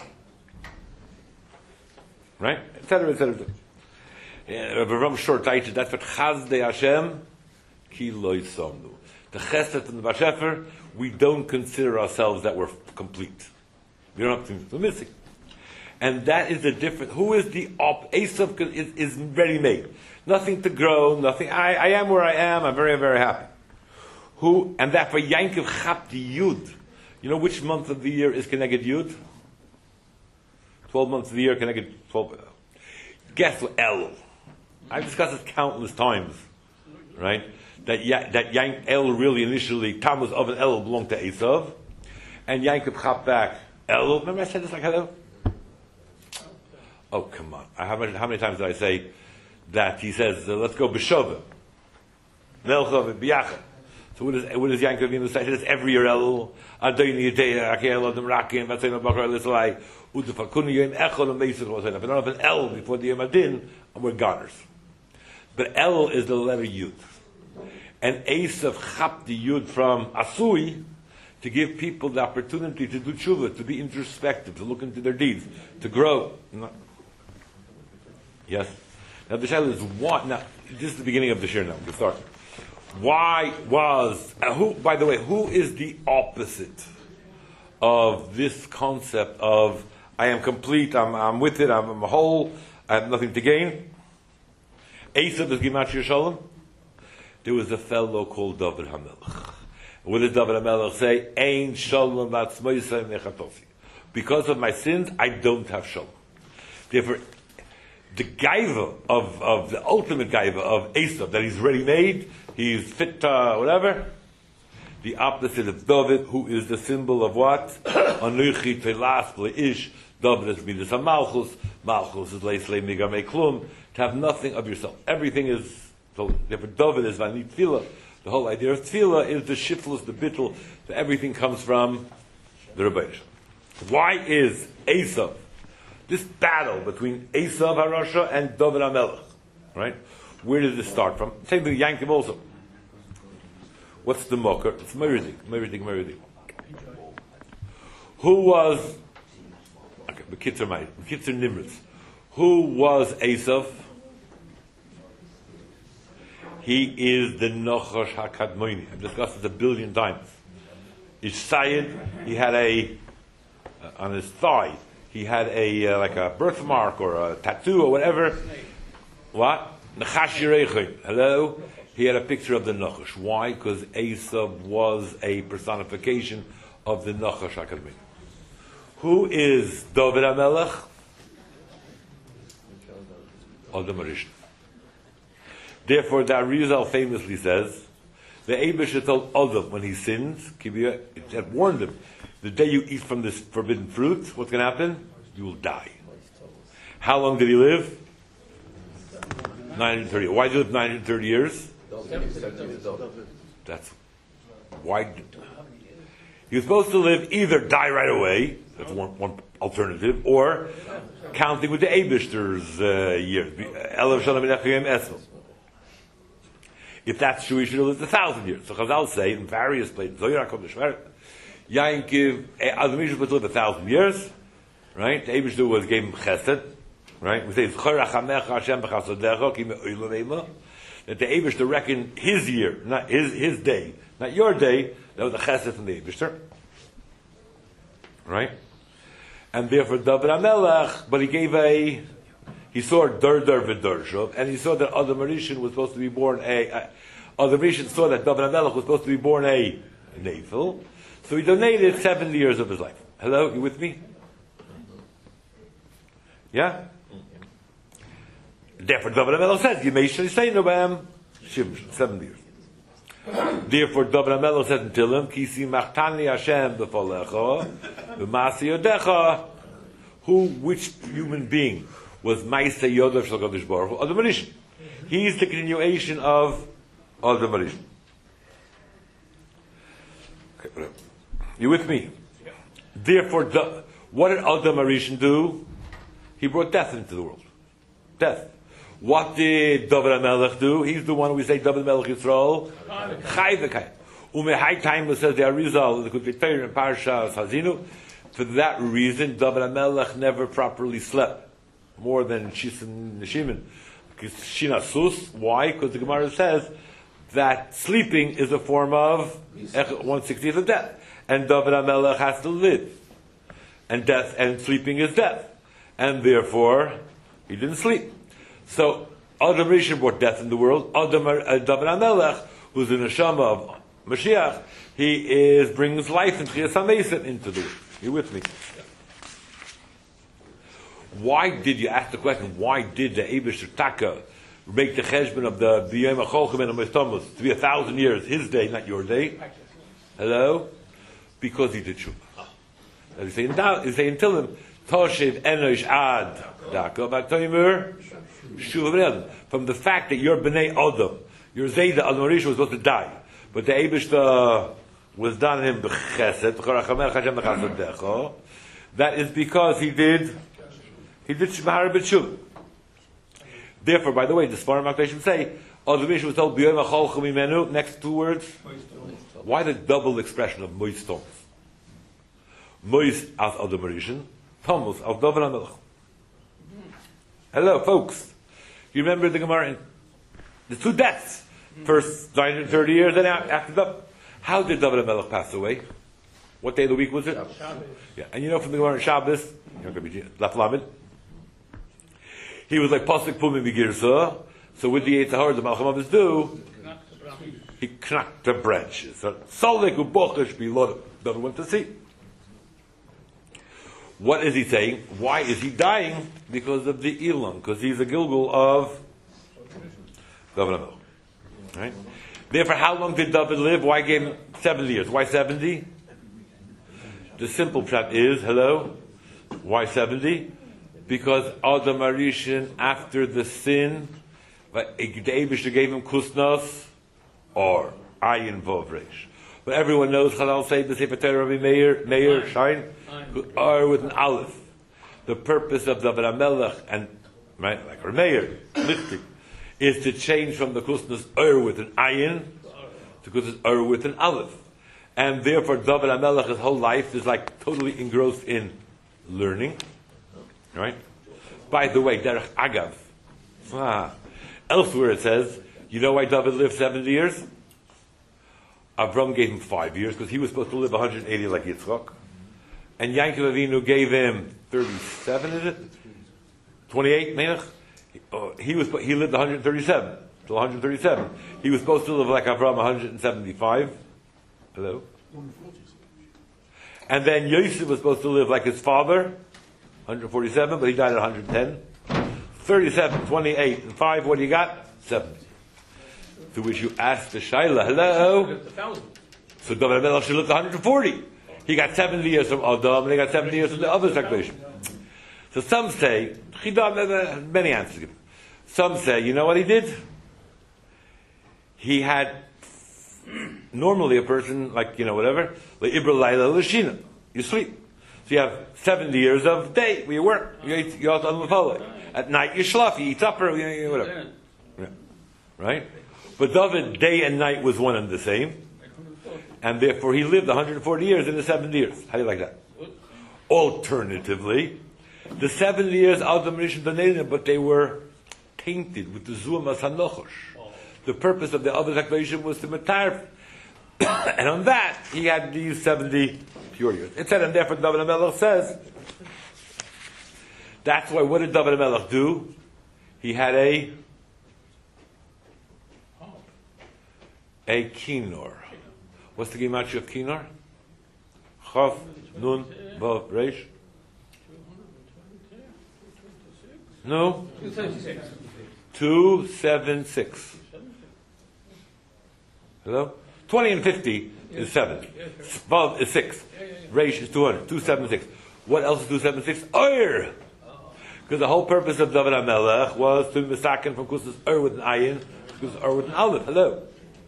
Speaker 2: Right? Etc., et cetera. Ram short title, that's what Chazdei Hashem, Ki Lo Yisomnu. The Chesed and the Bashefer, we don't consider ourselves that we're complete. We don't have things we're missing. And that is the difference. Who is the op? Esav is, is ready made. Nothing to grow, nothing. I, I am where I am, I'm very, very happy. Who, and that for Yankov Chapti Yud. You know which month of the year is Keneged Yud? Twelve months of the year, Keneged twelve. Guess what? El. I've discussed this countless times. Right? That ya, that Yank El really initially, Tammuz of an El belonged to Esav. And Yankov Chap back El. Remember I said this like hello? Oh, come on. I, how, many, how many times did I say that he says, uh, let's go B'Shova. Melchav B'Yachad. So what does, what does Yankov Avinu say? He says every year El, Adoni Yedei, Akei Elodim Rakim, Vatseinu Bakar Lislai, Udefakunu Yom Echol and Meisach Vasena. If I don't have an El before the Yom Adin, we're goners. But El is the letter Yud. And Esav chapped the Yud from Asui to give people the opportunity to do tshuva, to be introspective, to look into their deeds, to grow. Yes? Now the shayla is what? Now, this is the beginning of the shir now. We start. Why was, uh, who, by the way, who is the opposite of this concept of I am complete, I'm, I'm with it, I'm, I'm a whole, I have nothing to gain? Esav is Gimatria Shalom. There was a fellow called David HaMelech. What did David HaMelech say? Ein Shalom v'atzmoisei nechatosi. Because of my sins, I don't have Shalom. Therefore, the gaiva of, of the ultimate gaiva of Esav, that he's ready-made, he's fit to whatever, the opposite of David, who is the symbol of what? Anuchi telas leish. David is midas hamalchus. Malchus is leis leimigamei klum. To have nothing of yourself. Everything is, so therefore David is vanit tefillah. The whole idea of tefillah is the shiftless, the bittul, that everything comes from the Rebbeinu. Why is Esav, this battle between Esav HaRasha and David HaMelech, right? Where did this start from? Same thing, Yankiv also. What's the mocker? It's Meridik, Meridik, Meridik. Who was, okay, Bekitzer Mai, Bekitzer Nimritz. Who was Esav? He is the Nochash HaKadmoini. I've discussed this a billion times. Ish Sayed, he had a, uh, on his thigh, he had a, uh, like a birthmark or a tattoo or whatever. What? Nachash Yerechin. Hello? He had a picture of the Nochash. Why? Because Esav was a personification of the Nochash HaKadmoini. Who is David HaMelech? Adam Rishon. Therefore, the Arizal famously says, the Eibusha told Adam when he sins, it had warned him, the day you eat from this forbidden fruit, what's going to happen? You will die. How long did he live? nine hundred thirty. Why did he live nine hundred thirty years? That's why. Did, he was supposed to live either die right away, that's one, one alternative, or counting with the Eibishter's uh, years. If that's true, he should have lived a thousand years. So Chazal say in various places, Yainkiv, Adam was to live a thousand years, right? The Eibishter was gave him chesed, right? We say that the Eibishter reckoned his year, not his his day, not your day. That was a chesed from the Eibishter, right? And therefore David HaMelech, but he gave a, he saw Dur Dur V'Durshov, and he saw that Adam Rishon was supposed to be born a, uh, Adam Rishon saw that David HaMelech was supposed to be born a navel, so he donated seventy years of his life. Hello, you with me? Yeah? Therefore, David HaMelech says, "You may say no bam seventy years." Therefore, David HaMelech said until him, "Kisi machtani Hashem b'folecha v'masi yodecha." Who, which human being was Ma'aseh Yodav Shel Kadosh Baruch Hu? Adam Rishon. He's the continuation of Adam Rishon. Okay, you with me? Yeah. Therefore, the, what did Adam Rishon do? He brought death into the world. Death. What did David HaMelech do? He's the one we say David HaMelech Yisrael. Chai v'kai. Umehai time says the Arizal, the Kutvei in Parshas Hazinu. For that reason, David HaMelech never properly slept more than Shis and Neshimin. Because Shina Sus. Why? Because the Gemara says that sleeping is a form of one sixtieth of death, and David HaMelech has to live, and death and sleeping is death, and therefore he didn't sleep. So Adam Rishon brought death in the world. Adam uh, David HaMelech, who's the neshama of Mashiach, he is brings life and Chiyas HaMesim into the world. You with me? Why did you ask the question? Why did the Eibush Taka make the cheshbon of the B'yom HaCholchem and HaMestomus to be a thousand years, his day, not your day? Hello? Because he did Shuvah. As he's saying, he's saying, tell him, Toshiv Enosh Ad Daka B'Toimer Shuvah. From the fact that you're B'nai Adam, your Zayda Adam Rishon was supposed to die, but the Eibush was done in him b'chesed. That is because he did he did shmahar b'tshuv. Therefore, by the way, the Sfarim Makdashim say, Adam Rishon was told b'yom ha'cholchem imenu. Next two words. Why the double expression of mois toms? Mois as Adam Rishon, Thomas as David HaMelech. Hello, folks. You remember the Gemara in the two deaths? First nine hundred thirty years, then after that. How did David HaMelech pass away? What day of the week was it? Shabbos. Yeah, and you know from the Gemara in Shabbos, you're going to be Laf Lamed. He was like Pasuk Pumim B'Girsa. So with the Yitzhahar, the Malcham Avos do, he knacked the branches. So Solek u'Bochesh B'Lodem. David went to see. What is he saying? Why is he dying? Because of the Elam. Because he's a Gilgul of David HaMelech. Right? Therefore, how long did David live? Why gave him seventy years? Why seventy? The simple pshat is, hello, why seventy? Because Adam Rishon, after the sin, the Eibishter gave him kusnos or ayin vov reish. But everyone knows, Chalal say, the Sefer Torah Rabbi Meir, Meir, shine, or with an aleph. The purpose of David HaMelech, and, right, like Rabbi Meir, lichtig, is to change from the kusnos ur with an ayin to kusnos ur with an aleph. And therefore, David HaMelech, his whole life is like totally engrossed in learning. Right? By the way, Derech Agav. Ah, elsewhere it says, you know why David lived seventy years? Avram gave him five years because he was supposed to live one hundred eighty like Yitzchak. And Yankov Avinu gave him thirty-seven, is it? twenty-eight, Menach? Uh, he was he lived one hundred thirty-seven till one hundred thirty-seven. He was supposed to live like Avram one hundred seventy-five. Hello. And then Yosef was supposed to live like his father, one hundred forty-seven, but he died at one hundred ten. thirty-seven, twenty-eight, and five. What do you got? seventy. To which you ask the Shaila, hello. So David HaMelech should live one hundred forty. He got seventy years from Adam, and he got seventy years from the other separation. So some say, many answers. Some say, you know what he did? He had, normally a person, like, you know, whatever, like Ibra Laila Lashina, you sleep. So you have seventy years of day where you work. You eat, you out on the follow. At night you schlaf, you eat supper, you know, whatever. Yeah. Right? But David, day and night was one and the same. And therefore he lived one hundred forty years in the seventy years. How do you like that? Alternatively, the seventy years Adam Rishon Danelim, but they were tainted with the Zumas HaNochosh. The purpose of the other declaration was to matar. And on that, he had these seventy pure years. It said, and therefore David HaMelech says, that's why, what did David HaMelech do? He had a a kinor. What's the gematria of kinor? Chav, nun, vav, reish. No? two seven six. Hello? twenty and fifty is seven. Vav is six. Reish is two hundred. two seven six. What else is two seven six? Oyer! Because the whole purpose of David HaMelech was to misaken from Kusas Ur with an ayin, Kusas Ur with an aleph. Hello?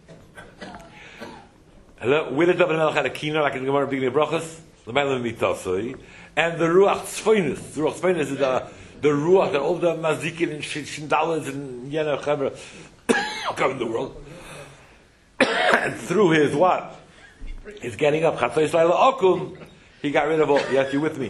Speaker 2: Hello? Where did David HaMelech had a kina, like in the Gemara beginning of Brachas? The Meilam Mitasoi. And the Ruach Tzfoinus. The Ruach Tzfoinus is the, the Ruach that all the Mazikin and Shindalas and Yena Chevra come in the world. And through his what? His getting up, Chatzois Laila Okum, he got rid of all. Yes, you with me?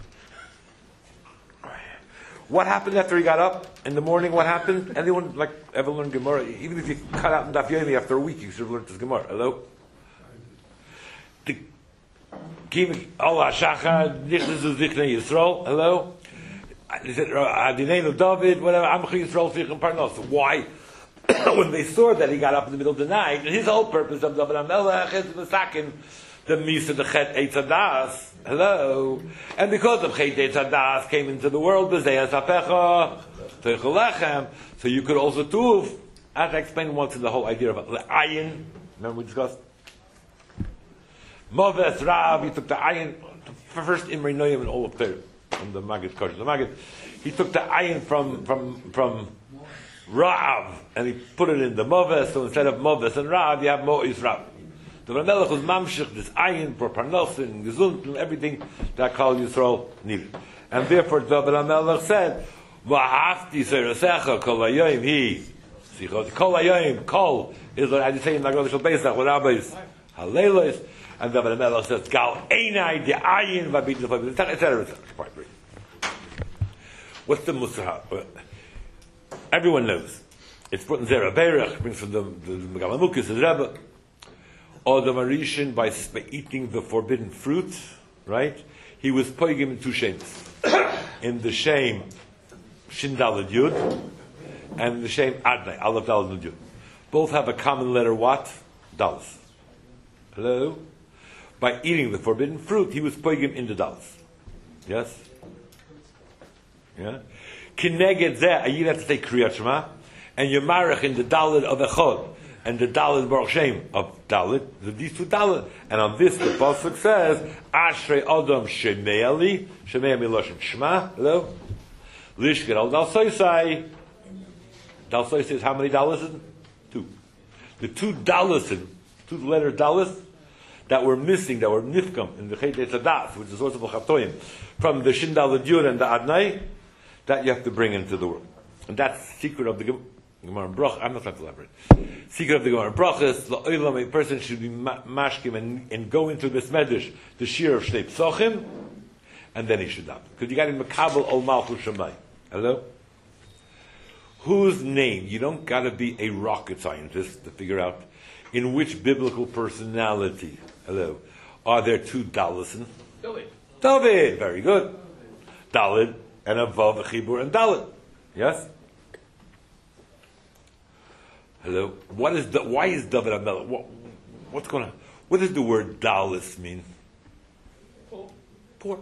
Speaker 2: What happened after he got up in the morning? What happened? Anyone like ever learned Gemara? Even if you cut out in Daf Yomi after a week, you should have learned this Gemara. Hello? The Allah Shachar Nichnazu Zichna Yisrael. Hello? He said Adinenu David, whatever. Amchi Yisrael Fichem Parnos. Why? When they saw that he got up in the middle of the night, his whole purpose of David HaMelech is Masakin, the Misa, the Chet Eitz Hadas. Hello? And because of Chet Eitz Hadas came into the world, B'zeyas Hapecha, Teichel Lechem, so you could also do, as I explained once in the whole idea of Ayin, remember we discussed? Moves Rav, he took the Ayin, the first Imrei Noyim in all of Torah, from the Maggid Kosher, the Maggid, he took the Ayin from, from, from, Rav, and he put it in the Moves, so instead of Moves and Rav, you have Mo'is Rav. The Melech was Mamshich, this Ayin, for Parnosin, Gesund, and everything that Kal Yisrael needed. And therefore, David HaMelech said, V'ahafti Seresecha, Kol Hayoim, he, Sichot, Kol Hayoim, Kol, is what I say in Nagod Shal Pesach, with Rabbis, Halelos, and David HaMelech says, Gal Einai, the Ayin, V'abit L'fayim, et cetera, et cetera. Part three. What's the Musar? Everyone knows. It's put in Zera Berach, brings from the Megalamukis, the Rebbe, or the Marishan by, by eating the forbidden fruit, right? He was poigim in two shames. In the shame, Shin Daled Yud, and in the shame, Adnai, Aleph Daled Yud. Both have a common letter, what? Dalas. Hello? By eating the forbidden fruit, he was poigim in the Dalas. Yes? Yeah? Kineged zeh, you have to say Kriyat Shema, and you're marach in the Dalit of Echod, and the Dalit Baruch Shem of Dalit, these two Dalit, and on this the pasuk says, Ashrei Adam Shemeali, Shemei Miloshin Shema, hello? Lishker al Dal Soisai, Dal Soisai is how many Dalis? Two. The two Dalisin, two letter Dalis, that were missing, that were nifkam in the Chet Eitz Hadas, which is the source of Chatoim, from the Shin Daled Yud and the Adnai, that you have to bring into the world. And that's the secret of the Gemara and Brach. I'm not trying to elaborate. Secret of the Gemara and Brach is, a person should be mashkim and, and go into this medish, the shear of Shnei Psochim, and then he should daven. Because you got in Makabel Ol Malchus Shammai. Hello? Whose name? You don't got to be a rocket scientist to figure out in which biblical personality, hello, are there two Dalisin?
Speaker 3: David.
Speaker 2: David! Very good. Dalit. And a Vav, a Chibur, and Dalit. Yes? Hello? What is the, why is David HaMelech? What, what's going on? What does the word Dalis mean?
Speaker 3: Poor.
Speaker 2: Poor.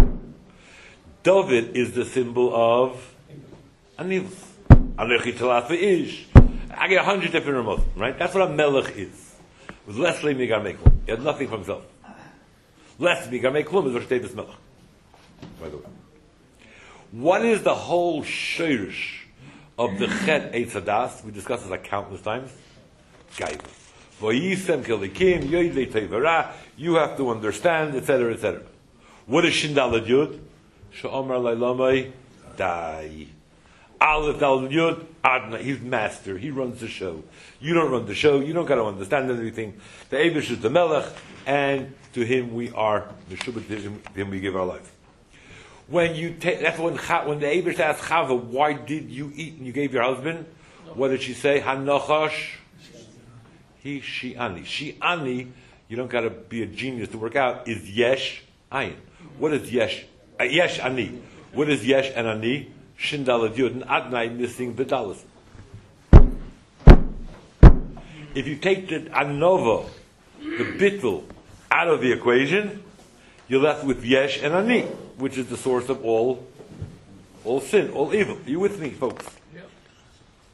Speaker 2: David is the symbol of Anivus. Anechi Talat Ve'ish. I get a hundred different remotes, right? That's what a Melech is. With less Migar Meklum. He had nothing for himself. Less Migar Meklum is Rosh Melech. By the way. What is the whole shirish of the Chet Eitz Hadas? We discussed this like countless times. Gaiva. V'yisem kelikim yoydei tevara. You have to understand, et cetera, et cetera. What is Shin Daled Yud? She'omar Lailamai Dai. Aleph Daled Yud Adna. He's master. He runs the show. You don't run the show. You don't got to understand anything. The Eibush is the Melech, and to him we are the Shubbat. To him we give our life. When you take, that's when when the Eibush asked Chava, why did you eat and you gave your husband? No. What did she say? Hanochash. He, she, ani. She, ani. You don't got to be a genius to work out. Is yesh ayin. What is yesh? Uh, yesh ani. What is yesh and ani? Shin Daled Yud and Adnai missing the dalas. If you take the anova, the bittul, out of the equation, you're left with yesh and ani, which is the source of all, all sin, all evil. Are you with me, folks?
Speaker 3: Yep.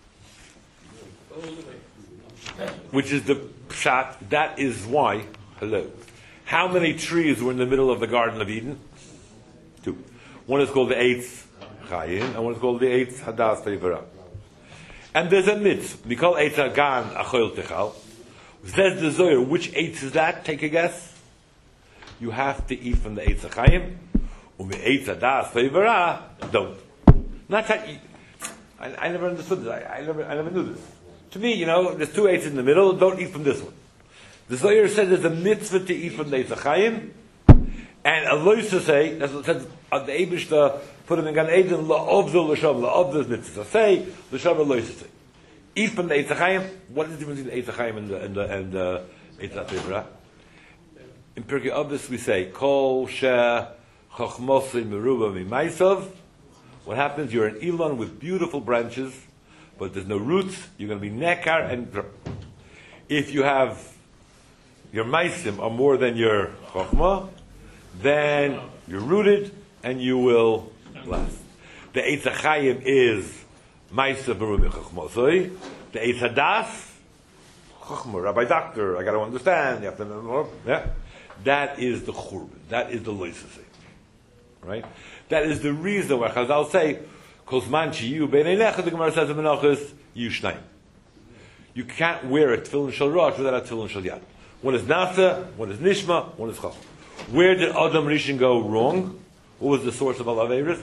Speaker 2: which is the pshat. That is why. Hello. How many trees were in the middle of the Garden of Eden? Two. One is called the Eitz Chayin, and one is called the Eitz Hadas Teivara. And there's a mitzvah. We call Eitz Hagan Achol Techal. Says the Zohar, which Eitz is that? Take a guess. You have to eat from the Eitz Chayin. Um Eitz Hadas Teivara, don't. Not that. You, I, I never understood this. I, I never, I never knew this. To me, you know, there's two eights in the middle. Don't eat from this one. The Zohar says there's a mitzvah to eat from the Eitz Chaim, and a loisa say that's what it says. Uh, the Eibishter put him in Gan Eden la'ovzul l'shav la'ovzul mitzvah. Say l'shav loisa say. Eat from the Eitz Chaim. What is the difference between the Eitz Chaim and the and the and the Eitz Hativra? In Pirkei Avos we say kol she chochmosei meruba mimaisov. What happens? You're an elon with beautiful branches, but there's no roots. You're going to be nekar and dr- if you have your maisim are more than your chokhmah, then you're rooted and you will last. The Eitz Chaim is maisim berumi chokhmah. The Eitz Hadas chokhmah. Rabbi Doctor, I got to understand. You have to know more. Yeah, that is the churban. That is the loisasei. Right. That is the reason why Chazal say, "Kosman chiyu beineinecha." The Gemara says in Menachos, "Yushnayim." You can't wear a tefillin shel rosh without a tefillin shel yad. One is nasa, one is nishma, one is chacham. Where did Adam Rishon go wrong? What was the source of all Averis?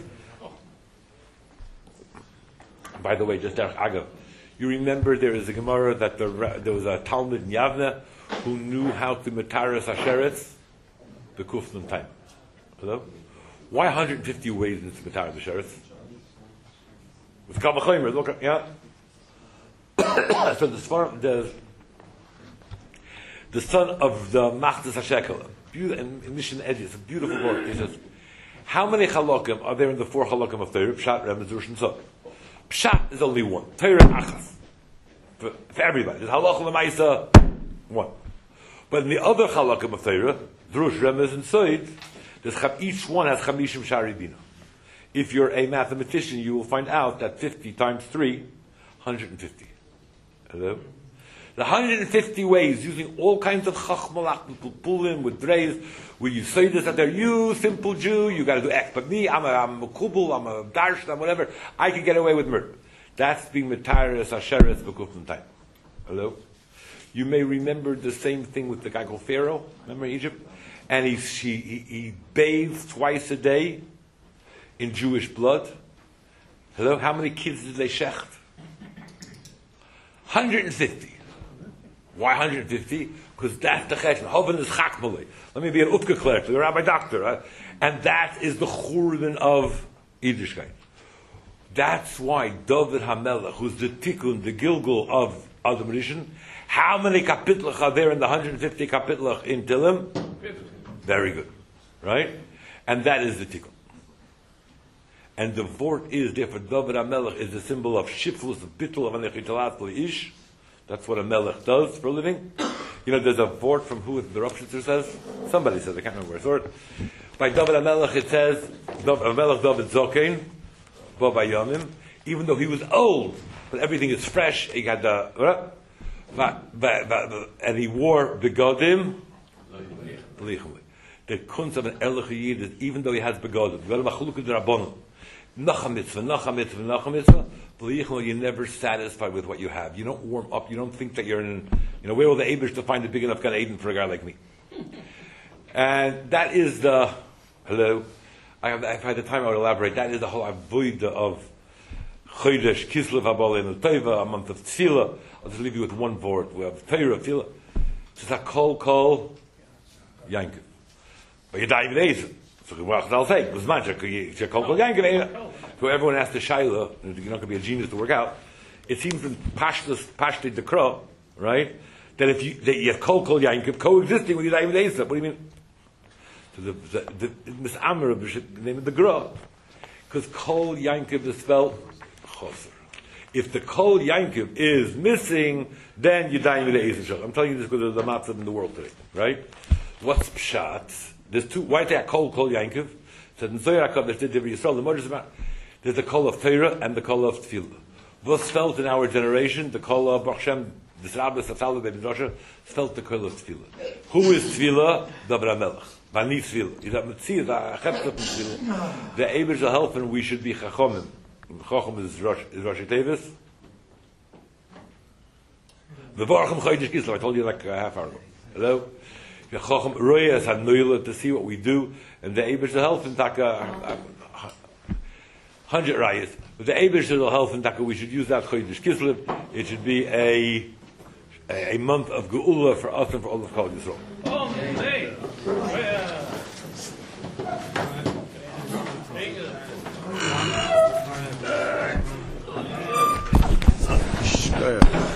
Speaker 2: By the way, just agav, you remember there is a Gemara that the, there was a Talmud in Yavne who knew how to metaris asheretz the kufnum time. Hello. Why one hundred fifty ways in Smitar the Sheretz? With Kal V'chomer, look, yeah. So the Sfarim, the the son of the Machtas HaShekel, and Mission Edge, it's a beautiful word. He says, how many halakim are there in the four halakim of Torah? Pshat, Remez, Drush, and Sod. Pshat is only one. Torah Achas. For, for everybody. There's halach l'maisa, one. But in the other halakim of Torah, Drush, Remez, and Sod, each one has chamishim shari bina. If you're a mathematician, you will find out that fifty times three, one hundred fifty. Hello? The one hundred fifty ways, using all kinds of chachmalach, pulim, with dreis, where you say this, that they're you, simple Jew, you gotta do X. But me, I'm a, I'm a kubul, I'm a darsh, I'm whatever, I can get away with murder. That's being metaris, asheres, bekufim time. Hello? You may remember the same thing with the guy called Pharaoh, remember Egypt? And he, he, he bathed twice a day in Jewish blood. Hello? How many kids did they shecht? one hundred fifty. Why one hundred fifty? Because that's the cheshbon. Hoven is chakmali. Let me be an upgeklärt, a rabbi doctor. Right? And that is the churban of Yiddishkeit. That's why David HaMelech, who's the tikkun, the gilgul of Adam Rishon, how many kapitlach are there in the one hundred fifty kapitlach in Tilim? Very good. Right? And that is the tikkun. And the vort is, therefore, David HaMelech is the symbol of shiflus, of bittul, of anechitalat ish. That's what a melech does for a living. You know, there's a vort from who the Rav Shitzer says? Somebody says, I can't remember where it's word. By David HaMelech it says, HaMelech David Zokein, Bo Bayomim, even though he was old, but everything is fresh, he had the, and he wore begodim, the kunst of an Elech Yid is, even though he has begodim, Nacha mitzvah, nacha mitzvah, nacha mitzvah, you're never satisfied with what you have. You don't warm up, you don't think that you're in, you know, where will the Abish to find a big enough Gan Eden for a guy like me? And that is the, hello, I have, if I had the time I would elaborate, that is the whole avoida of Chodesh, Kislev, Habalei, Teva, a month of Tefillah. I'll just leave you with one word. We have Torah, Tefillah. It's a kol, kol, Yankiv. But you die with Ezer. So what I'll say, was magic. So everyone has to shaila. You're not going to be a genius to work out. It seems from Pashtus, Pashti Dekra, right? That if you that you have kol kol yankiv coexisting with Yudayim Leisa. What do you mean? So the the, the Misamar, the name of the Gra, because kol yankiv is spelled choser. If the kol yankiv is missing, then Yudayim Leisa. I'm telling you this because of the matzah in the world today, right? What's pshat? There's two. Why take kol kol yankiv? So in Zohar HaKadosh there's the Yisrael. The more is about there's the kol of Torah and the kol of Tefillah. What's felt in our generation? The kol of Baruch Hashem this Rabbis of Talmud Ben Drosha felt the kol of tefillah. Who is tefillah? Dabra Melech. Vani tefillah. Is that mitzvah? That achepta tefillah. The Eibush will help, and we should be chachomim. Chachom is Rosh is Rosh Tevis. The Barcham Chodesh Kislev. I told you like a half hour ago. Hello. The Chacham Royas had noila to see what we do, and the Eibush will help in taka hundred rayas. But the Eibush will help in taka. We should use that Chodesh Kislev. It should be a a, a month of geula for us and for all of Kol Yisrael.
Speaker 3: Oh, hey.
Speaker 5: Go ahead.